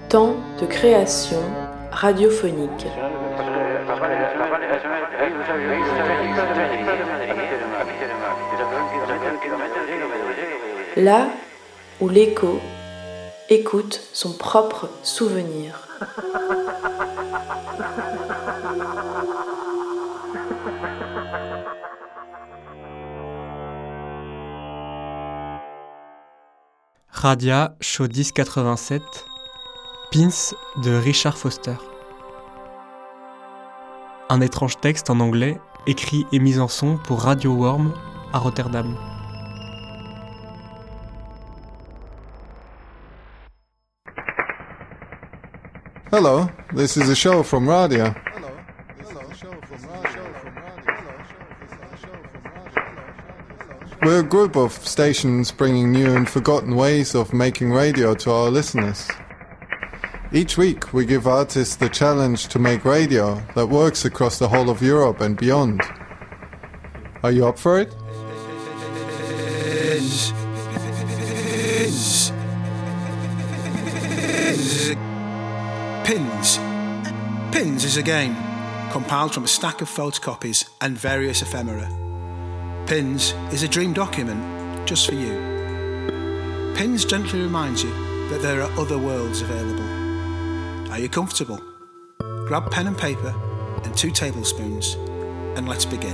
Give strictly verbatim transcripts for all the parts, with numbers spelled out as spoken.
Temps de création radiophonique. Là où l'écho écoute son propre souvenir. Radia, show dix quatre-vingt-sept, Pins de Richard Foster. Un étrange texte en anglais, écrit et mis en son pour Radio Worm à Rotterdam. Hello, this is a show from Radia. We're a group of stations bringing new and forgotten ways of making radio to our listeners. Each week we give artists the challenge to make radio that works across the whole of Europe and beyond. Are you up for it? Pins. Pins is a game compiled from a stack of photocopies and various ephemera. Pins is a dream document just for you. Pins gently reminds you that there are other worlds available. Are you comfortable? Grab pen and paper and two tablespoons and let's begin.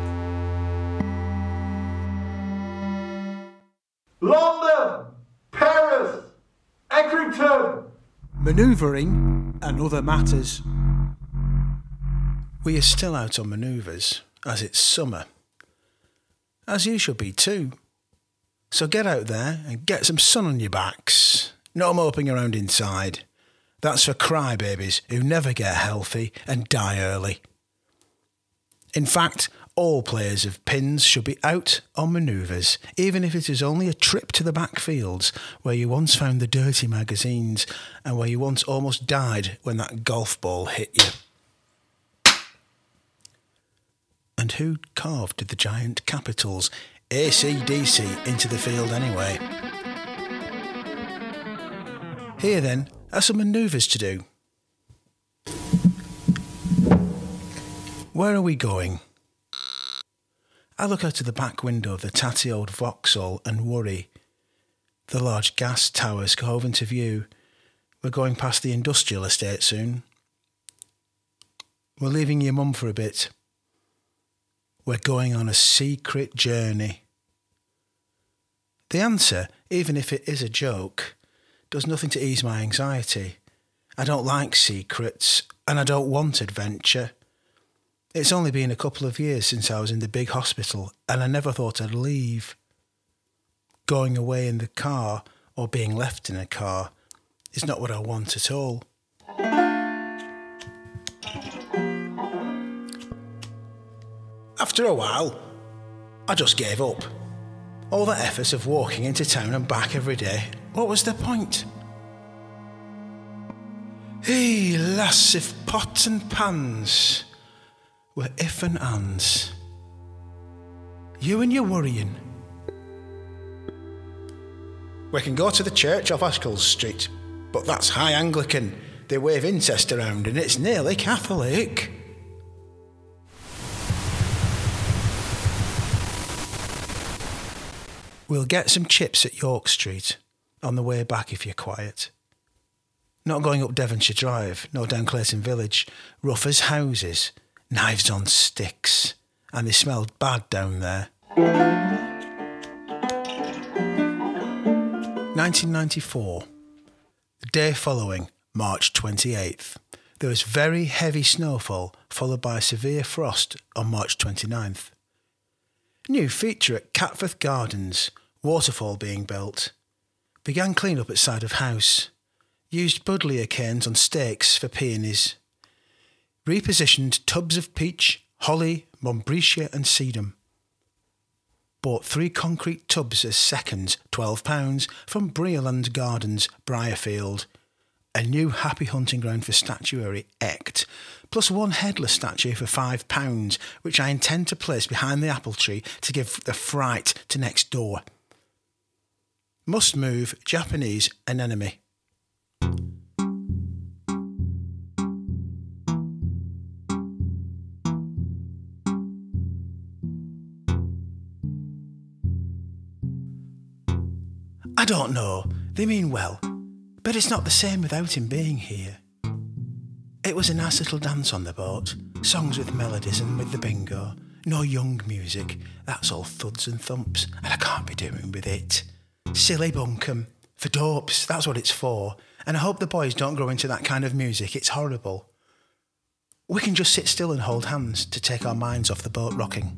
London, Paris, Accrington. Manoeuvring and other matters. We are still out on manoeuvres as it's summer. As you should be too. So get out there and get some sun on your backs. No moping around inside. That's for crybabies who never get healthy and die early. In fact, all players of Pins should be out on manoeuvres, even if it is only a trip to the backfields where you once found the dirty magazines and where you once almost died when that golf ball hit you. And who carved the giant capitals A C D C into the field anyway? Here then are some manoeuvres to do. Where are we going? I look out of the back window of the tatty old Vauxhall and worry. The large gas towers hove into view. We're going past the industrial estate soon. We're leaving your mum for a bit. We're going on a secret journey. The answer, even if it is a joke, does nothing to ease my anxiety. I don't like secrets, and I don't want adventure. It's only been a couple of years since I was in the big hospital, and I never thought I'd leave. Going away in the car, or being left in a car, is not what I want at all. After a while, I just gave up. All that effort of walking into town and back every day, what was the point? Hey, lass, if pots and pans were if and ands. You and your worrying. We can go to the church off Ashkells Street, but that's High Anglican. They wave incest around and it's nearly Catholic. We'll get some chips at York Street on the way back if you're quiet. Not going up Devonshire Drive, nor down Clayton Village. Rough as houses, knives on sticks, and they smelled bad down there. nineteen ninety-four. The day following, March twenty-eighth. There was very heavy snowfall, followed by severe frost on March twenty-ninth. New feature at Catforth Gardens, waterfall being built. Began clean up at side of house. Used buddleia canes on stakes for peonies. Repositioned tubs of peach, holly, Montbretia and sedum. Bought three concrete tubs as seconds, twelve pounds, from Brealand Gardens, Briarfield. A new happy hunting ground for statuary, Ect, plus one headless statue for five pounds, which I intend to place behind the apple tree to give the fright to next door. Must move, Japanese anemone. I don't know, they mean well, but it's not the same without him being here. It was a nice little dance on the boat, songs with melodies and with the bingo, no young music, that's all thuds and thumps, and I can't be doing with it. Silly bunkum, for dopes, that's what it's for, and I hope the boys don't grow into that kind of music, it's horrible. We can just sit still and hold hands to take our minds off the boat rocking.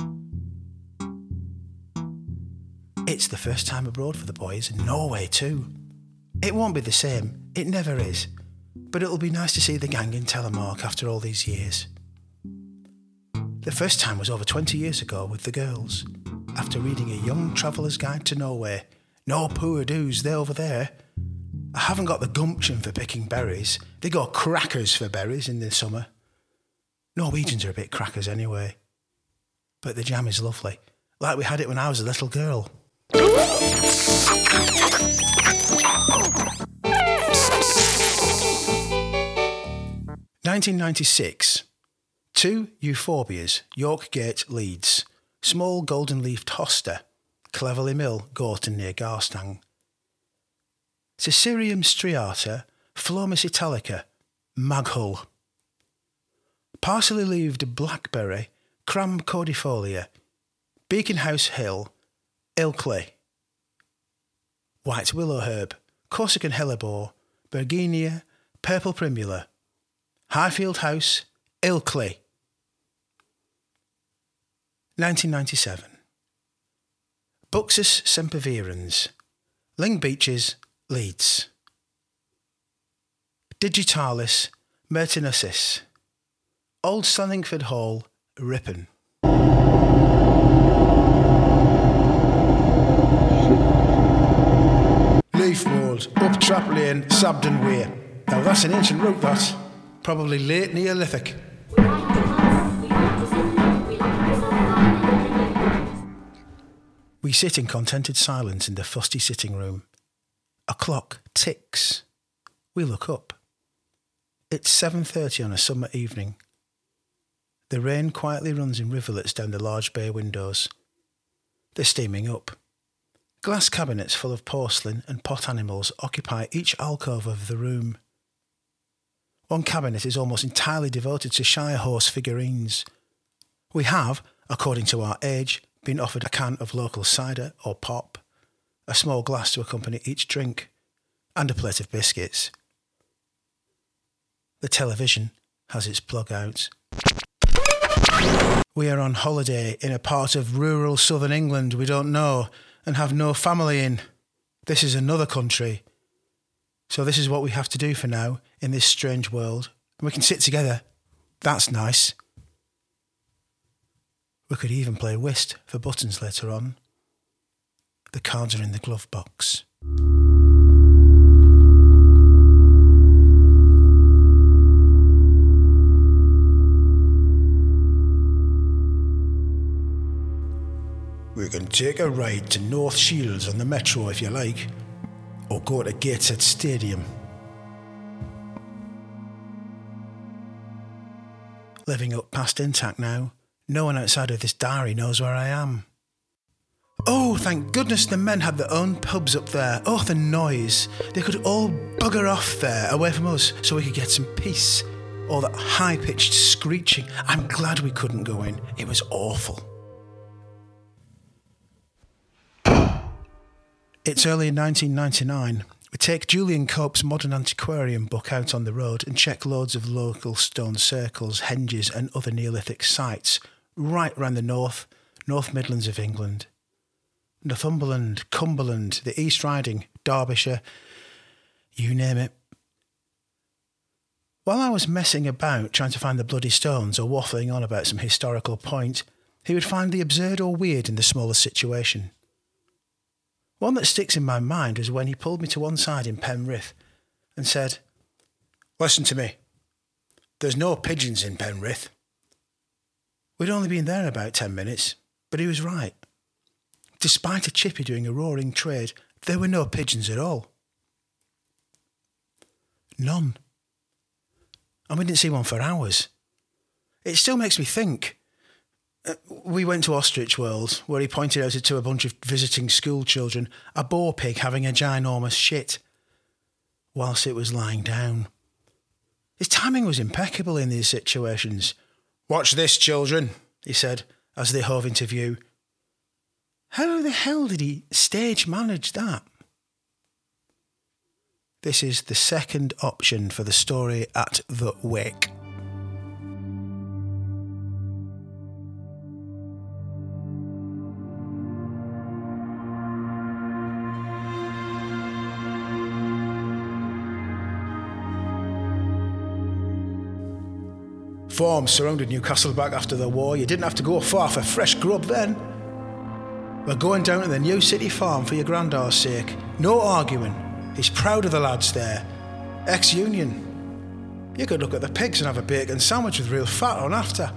It's the first time abroad for the boys, in Norway too. It won't be the same, it never is, but it'll be nice to see the gang in Telemark after all these years. The first time was over twenty years ago with the girls, after reading A Young Traveller's Guide to Norway. No poor do's, they're over there. I haven't got the gumption for picking berries. They go crackers for berries in the summer. Norwegians are a bit crackers anyway. But the jam is lovely, like we had it when I was a little girl. nineteen ninety-six. Two Euphorbias, York Gate, Leeds. Small golden-leafed hosta, Cleverley Mill, Gorton near Garstang. Cicereum striata, Phlomis italica, Maghull. Parsley-leaved blackberry, Cram cordifolia, Beacon House Hill, Ilkley. White willow herb, Corsican hellebore, Bergenia, purple primula. Highfield House, Ilkley. nineteen ninety-seven. Buxus sempervirens, Ling Beaches, Leeds. Digitalis mertinosis, Old Stanningford Hall, Ripon. Leafmould, up Trap Lane, Sabden Weir. Now that's an ancient route, that. Probably late Neolithic. We sit in contented silence in the fusty sitting room. A clock ticks. We look up. It's seven thirty on a summer evening. The rain quietly runs in rivulets down the large bay windows. They're steaming up. Glass cabinets full of porcelain and pot animals occupy each alcove of the room. One cabinet is almost entirely devoted to Shire horse figurines. We have, according to our age, been offered a can of local cider or pop, a small glass to accompany each drink, and a plate of biscuits. The television has its plug out. We are on holiday in a part of rural southern England we don't know and have no family in. This is another country. So this is what we have to do for now in this strange world. And we can sit together. That's nice. We could even play whist for buttons later on. The cards are in the glove box. We can take a ride to North Shields on the Metro if you like, or go to Gateshead Stadium. Living up past Intact now, no one outside of this diary knows where I am. Oh, thank goodness the men had their own pubs up there. Oh, the noise. They could all bugger off there, away from us, so we could get some peace. All that high-pitched screeching. I'm glad we couldn't go in. It was awful. It's early in nineteen ninety-nine. We take Julian Cope's Modern Antiquarian book out on the road and check loads of local stone circles, henges and other Neolithic sites right round the north, North Midlands of England. Northumberland, Cumberland, the East Riding, Derbyshire, you name it. While I was messing about trying to find the bloody stones or waffling on about some historical point, he would find the absurd or weird in the smallest situation. One that sticks in my mind was when he pulled me to one side in Penrith and said, "Listen to me. There's no pigeons in Penrith." We'd only been there about ten minutes, but he was right. Despite a chippy doing a roaring trade, there were no pigeons at all. None. And we didn't see one for hours. It still makes me think, Uh, we went to Ostrich World, where he pointed out to a bunch of visiting school children a boar pig having a ginormous shit whilst it was lying down. His timing was impeccable in these situations. "Watch this, children," he said, as they hove into view. How the hell did he stage manage that? This is the second option for the story at the Wick. Forms surrounded Newcastle back after the war. You didn't have to go far for fresh grub then. We're going down to the New City farm for your granddad's sake. No arguing. He's proud of the lads there. Ex-union. You could look at the pigs and have a bacon sandwich with real fat on after.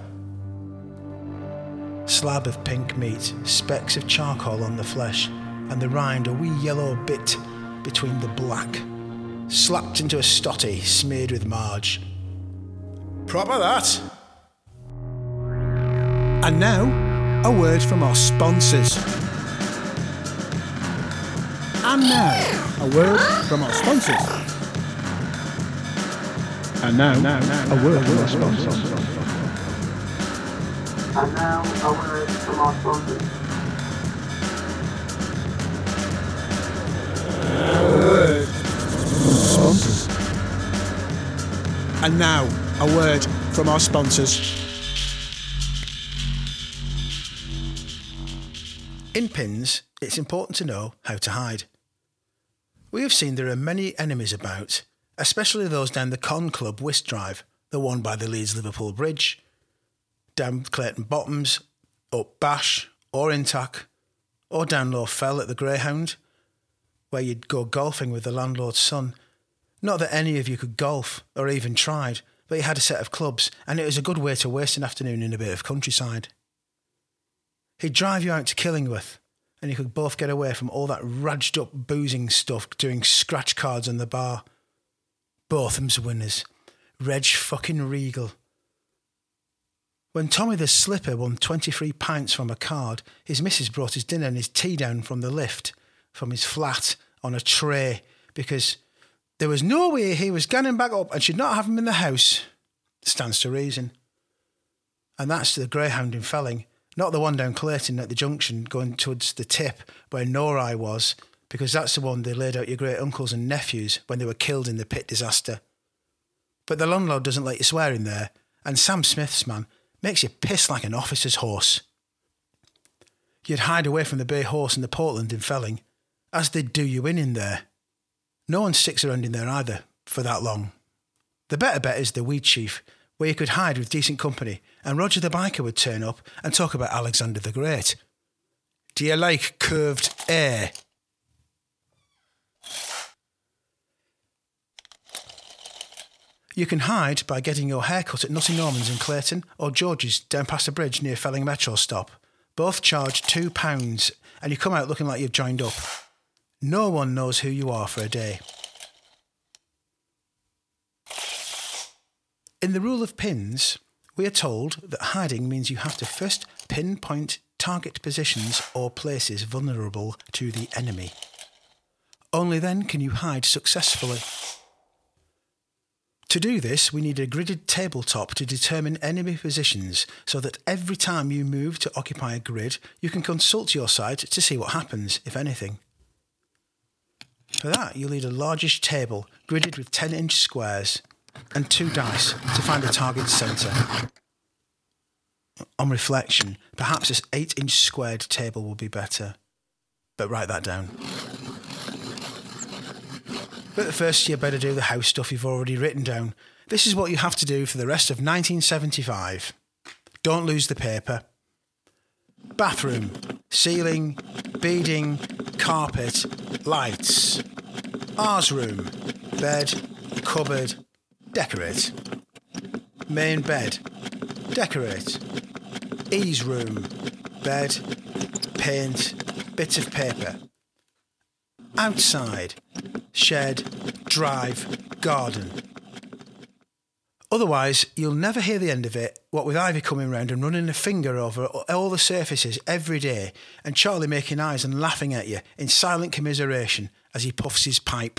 Slab of pink meat, specks of charcoal on the flesh, and the rind a wee yellow bit between the black. Slapped into a stotty, smeared with marge. Proper that. And now, a word from our sponsors. And now, a word from our sponsors. And now, now, now a word from our sponsors. And now, a word from our sponsors. A word from sponsors. And now, a word from our sponsors. In pins, it's important to know how to hide. We have seen there are many enemies about, especially those down the Con Club Whist Drive, the one by the Leeds-Liverpool Bridge, down Clayton Bottoms, up Bash, or Intac, or down Low Fell at the Greyhound, where you'd go golfing with the landlord's son. Not that any of you could golf, or even tried, but you had a set of clubs, and it was a good way to waste an afternoon in a bit of countryside. He'd drive you out to Killingworth, and you could both get away from all that radged up boozing stuff doing scratch cards on the bar. Botham's winners. Reg fucking Regal. When Tommy the Slipper won twenty-three pints from a card, his missus brought his dinner and his tea down from the lift, from his flat, on a tray, because there was no way he was ganning back up and she'd not have him in the house. Stands to reason. And that's the Greyhound in Felling, not the one down Clayton at the junction going towards the tip where Norai was, because that's the one they laid out your great uncles and nephews when they were killed in the pit disaster. But the landlord doesn't let you swear in there, and Sam Smith's man makes you piss like an officer's horse. You'd hide away from the Bay Horse and the Portland in Felling, as they'd do you in in there. No one sticks around in there either, for that long. The better bet is the Weed Chief, where you could hide with decent company, and Roger the Biker would turn up and talk about Alexander the Great. Do you like curved air? You can hide by getting your hair cut at Nutty Norman's in Clayton, or George's down past a bridge near Felling Metro stop. Both charge two pounds, and you come out looking like you've joined up. No one knows who you are for a day. In the rule of pins, we are told that hiding means you have to first pinpoint target positions or places vulnerable to the enemy. Only then can you hide successfully. To do this, we need a gridded tabletop to determine enemy positions so that every time you move to occupy a grid, you can consult your site to see what happens, if anything. For that, you'll need a largish table gridded with ten-inch squares and two dice to find the target's centre. On reflection, perhaps this eight-inch squared table will be better. But write that down. But first, you better do the house stuff you've already written down. This is what you have to do for the rest of nineteen seventy-five. Don't lose the paper. Bathroom, ceiling, beading, carpet, lights. R's room, bed, cupboard, decorate. Main bed, decorate. E's room, bed, paint, bits of paper. Outside, shed, drive, garden. Otherwise, you'll never hear the end of it, what with Ivy coming round and running a finger over all the surfaces every day and Charlie making eyes and laughing at you in silent commiseration as he puffs his pipe.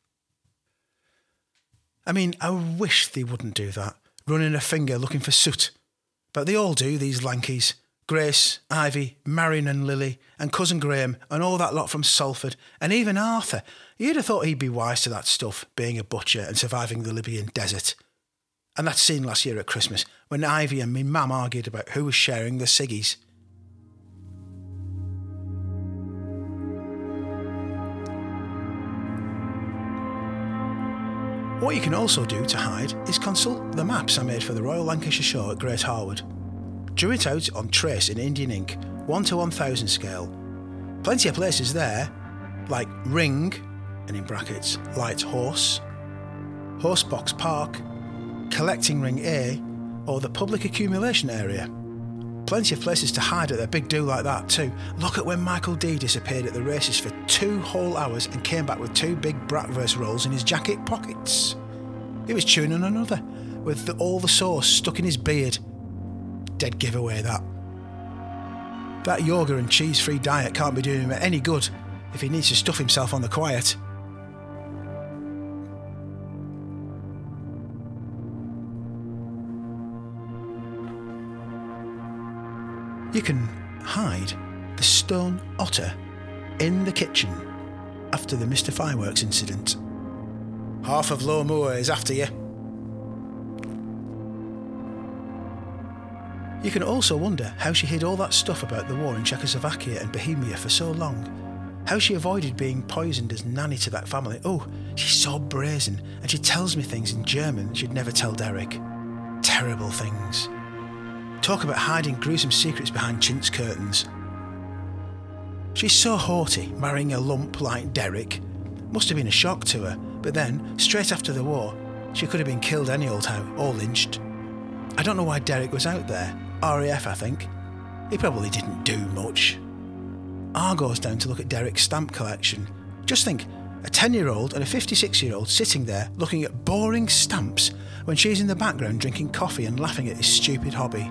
I mean, I wish they wouldn't do that, running a finger looking for soot. But they all do, these Lankies. Grace, Ivy, Marion and Lily, and Cousin Graham, and all that lot from Salford, and even Arthur. You'd have thought he'd be wise to that stuff, being a butcher and surviving the Libyan desert. And that scene last year at Christmas, when Ivy and me mum argued about who was sharing the ciggies. What you can also do to hide is consult the maps I made for the Royal Lancashire Show at Great Harwood. Drew it out on trace in Indian ink, one to one thousand scale. Plenty of places there, like Ring, and in brackets, Light Horse, Horsebox Park, Collecting Ring A, or the Public Accumulation Area. Plenty of places to hide at a big do like that too. Look at when Michael D disappeared at the races for two whole hours and came back with two big Bratwurst rolls in his jacket pockets. He was chewing on another, with the, all the sauce stuck in his beard. Dead giveaway, that. That yoga and cheese-free diet can't be doing him any good if he needs to stuff himself on the quiet. You can hide the stone otter in the kitchen after the Mister Fireworks incident. Half of Low Moor is after you. You can also wonder how she hid all that stuff about the war in Czechoslovakia and Bohemia for so long. How she avoided being poisoned as nanny to that family. Oh, she's so brazen, and she tells me things in German she'd never tell Derek. Terrible things. Talk about hiding gruesome secrets behind chintz curtains. She's so haughty, marrying a lump like Derek. Must have been a shock to her, but then, straight after the war, she could have been killed any old how, or lynched. I don't know why Derek was out there. R A F, I think. He probably didn't do much. Argo's down to look at Derek's stamp collection. Just think, a ten-year-old and a fifty-six-year-old sitting there looking at boring stamps when she's in the background drinking coffee and laughing at his stupid hobby.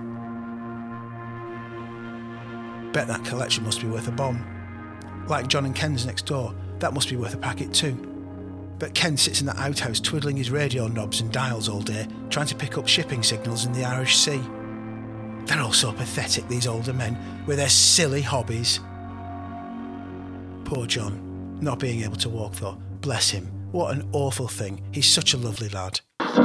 Bet that collection must be worth a bomb. Like John and Ken's next door, that must be worth a packet too. But Ken sits in that outhouse twiddling his radio knobs and dials all day, trying to pick up shipping signals in the Irish Sea. They're all so pathetic, these older men, with their silly hobbies. Poor John, not being able to walk though. Bless him. What an awful thing. He's such a lovely lad.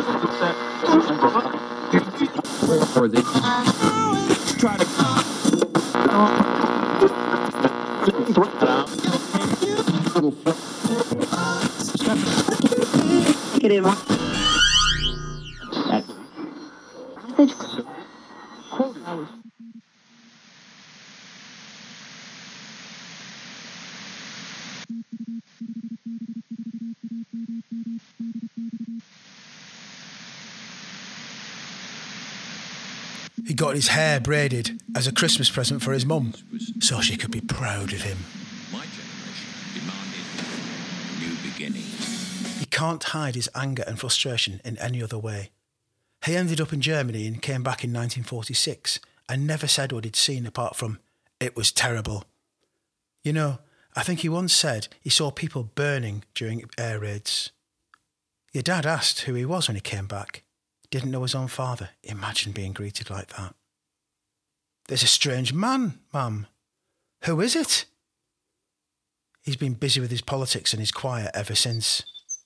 He got his hair braided as a Christmas present for his mum, so she could be proud of him. My generation demanded new beginnings. He can't hide his anger and frustration in any other way. He ended up in Germany and came back in nineteen forty-six and never said what he'd seen apart from, "It was terrible." You know, I think he once said he saw people burning during air raids. Your dad asked who he was when he came back. Didn't know his own father. Imagine being greeted like that. "There's a strange man, Mum." "Who is it?" He's been busy with his politics and his choir ever since.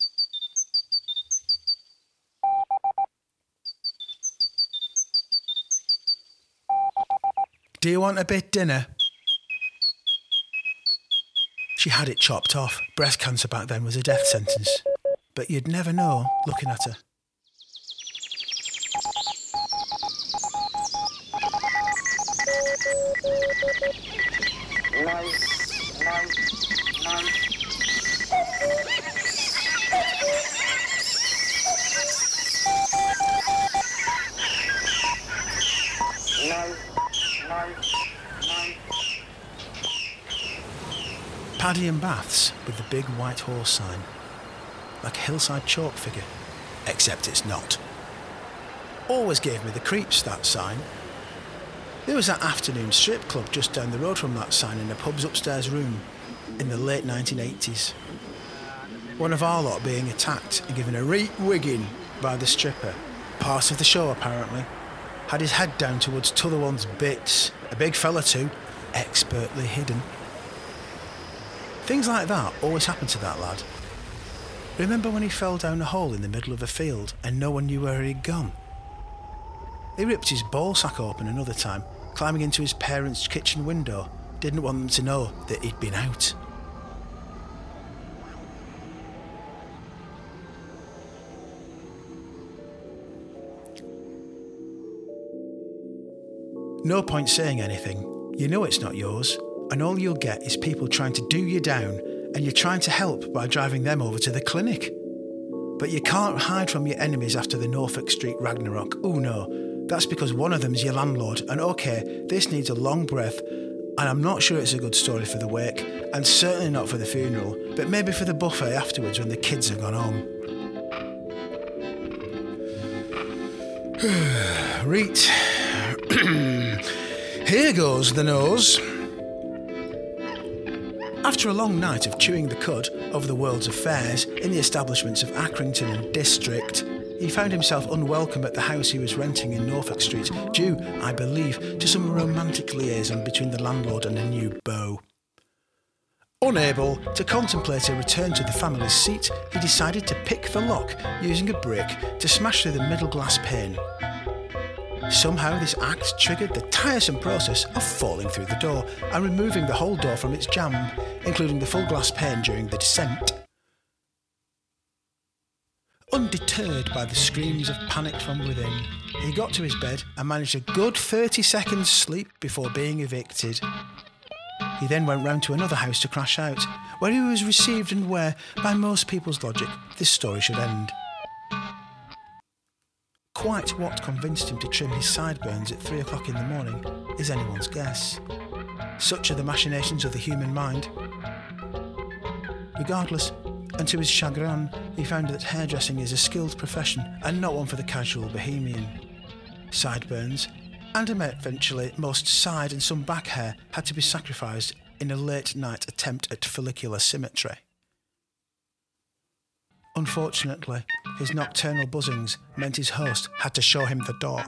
"Do you want a bit dinner?" She had it chopped off. Breast cancer back then was a death sentence. But you'd never know looking at her. No, no, no. No, no, no. Paddy and Baths with the big white horse sign. Like a hillside chalk figure. Except it's not. Always gave me the creeps, that sign. There was that afternoon strip club just down the road from that sign in the pub's upstairs room in the late nineteen eighties. One of our lot being attacked and given a right wigging by the stripper, part of the show apparently, had his head down towards t'other one's bits, a big fella too, expertly hidden. Things like that always happened to that lad. Remember when he fell down a hole in the middle of a field and no one knew where he'd gone? He ripped his ball sack open another time, climbing into his parents' kitchen window. Didn't want them to know that he'd been out. No point saying anything. You know it's not yours, and all you'll get is people trying to do you down, and you're trying to help by driving them over to the clinic. But you can't hide from your enemies after the Norfolk Street Ragnarok. Oh no, that's because one of them's your landlord, and okay, this needs a long breath, and I'm not sure it's a good story for the wake, and certainly not for the funeral, but maybe for the buffet afterwards when the kids have gone home. Right. Here goes the nose. After a long night of chewing the cud over the world's affairs in the establishments of Accrington and District, he found himself unwelcome at the house he was renting in Norfolk Street, due, I believe, to some romantic liaison between the landlord and a new beau. Unable to contemplate a return to the family seat, he decided to pick the lock using a brick to smash through the middle glass pane. Somehow this act triggered the tiresome process of falling through the door and removing the whole door from its jamb, including the full glass pane during the descent. Undeterred by the screams of panic from within, he got to his bed and managed a good thirty seconds sleep before being evicted. He then went round to another house to crash out, where he was received and where, by most people's logic, this story should end. Quite what convinced him to trim his sideburns at three o'clock in the morning is anyone's guess. Such are the machinations of the human mind. Regardless, and to his chagrin, he found that hairdressing is a skilled profession and not one for the casual bohemian. Sideburns, and eventually most side and some back hair, had to be sacrificed in a late-night attempt at follicular symmetry. Unfortunately, his nocturnal buzzings meant his host had to show him the door.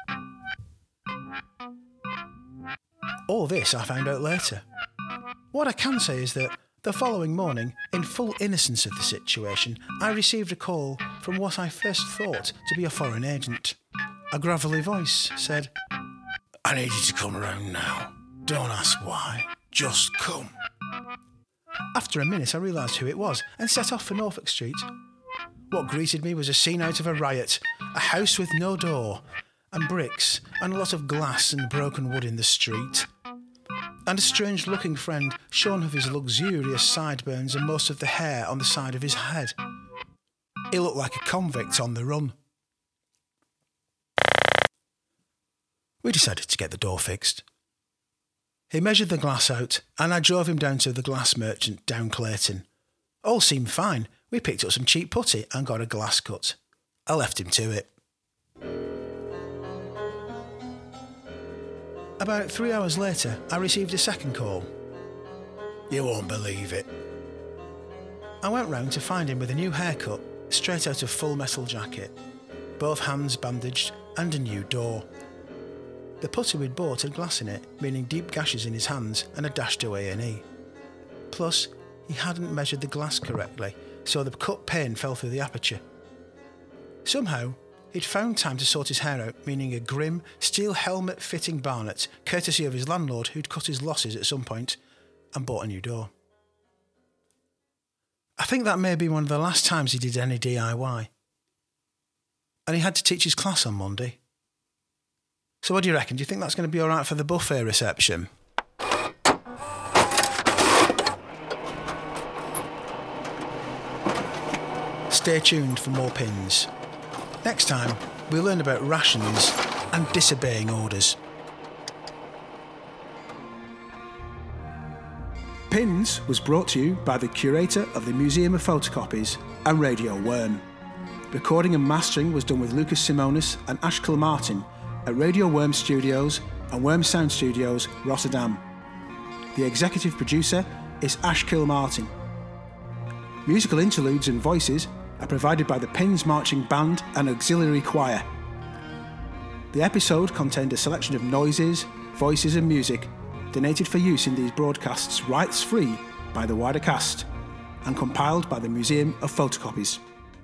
All this I found out later. What I can say is that the following morning, in full innocence of the situation, I received a call from what I first thought to be a foreign agent. A gravelly voice said, "I need you to come round now. Don't ask why. Just come." After a minute I realised who it was and set off for Norfolk Street. What greeted me was a scene out of a riot, a house with no door, and bricks, and a lot of glass and broken wood in the street. And a strange-looking friend, shorn of his luxurious sideburns and most of the hair on the side of his head. He looked like a convict on the run. We decided to get the door fixed. He measured the glass out, and I drove him down to the glass merchant down Clayton. All seemed fine. We picked up some cheap putty and got a glass cut. I left him to it. About three hours later, I received a second call. You won't believe it. I went round to find him with a new haircut, straight out of Full Metal Jacket, both hands bandaged, and a new door. The putty we'd bought had glass in it, meaning deep gashes in his hands and a dashed away A and E. Plus, he hadn't measured the glass correctly, so the cut pane fell through the aperture. Somehow, he'd found time to sort his hair out, meaning a grim, steel helmet-fitting Barnett, courtesy of his landlord who'd cut his losses at some point, and bought a new door. I think that may be one of the last times he did any D I Y. And he had to teach his class on Monday. So what do you reckon? Do you think that's going to be all right for the buffet reception? Stay tuned for more pins. Next time, we'll learn about rations and disobeying orders. Pins was brought to you by the curator of the Museum of Photocopies and Radio Worm. Recording and mastering was done with Lucas Simonis and Ash Kilmartin at Radio Worm Studios and Worm Sound Studios, Rotterdam. The executive producer is Ash Kilmartin. Musical interludes and voices are provided by the Pins Marching Band and Auxiliary Choir. The episode contained a selection of noises, voices and music donated for use in these broadcasts rights-free by the wider cast and compiled by the Museum of Photocopies.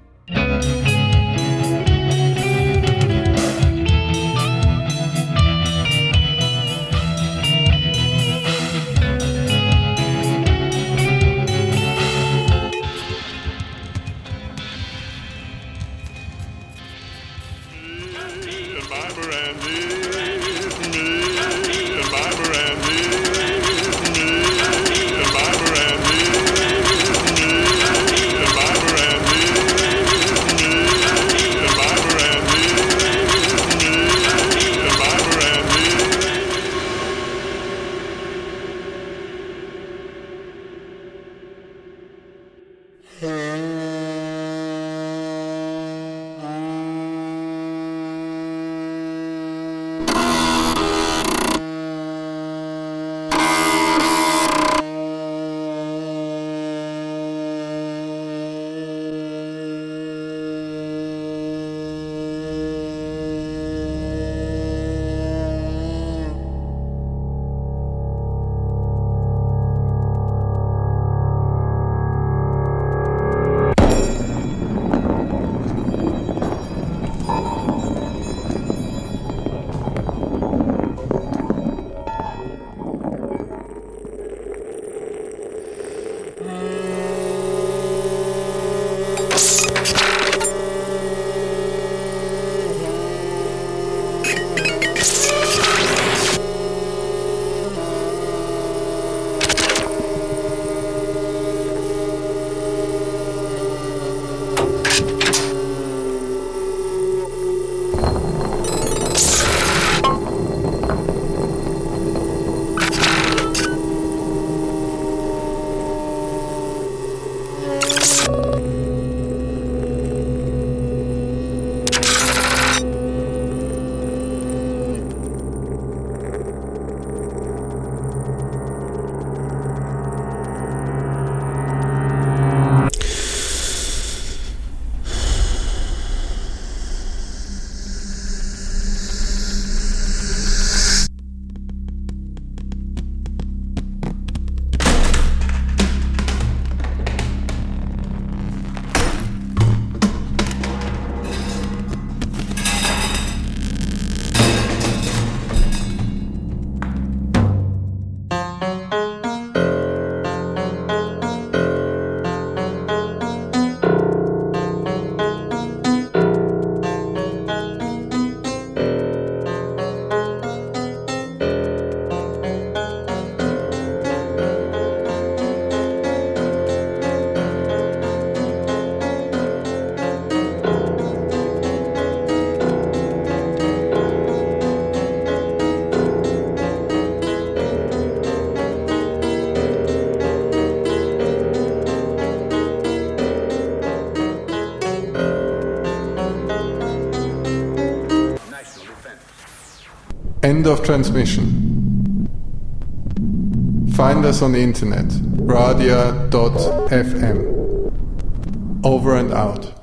End of transmission. Find us on the internet, radia dot f m. Over and out.